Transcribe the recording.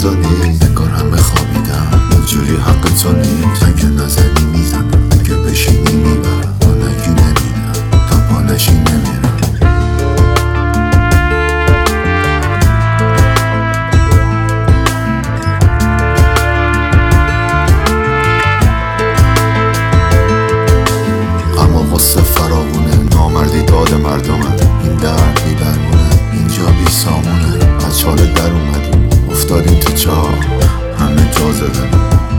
نزدی انگار همه خوابیدن، اینجوری حق تو نیست. اگه نزدی میزنم، اگه بشینی میبرم، تا نگی نمیرم، تا پانشی نمیرم. اما واسه فراوونه نامردی داد مردمه، این درد بی درمونه، اینجا بی سامونه. از چاله در اومدیم افتادیم تو چاه، همه جا زدن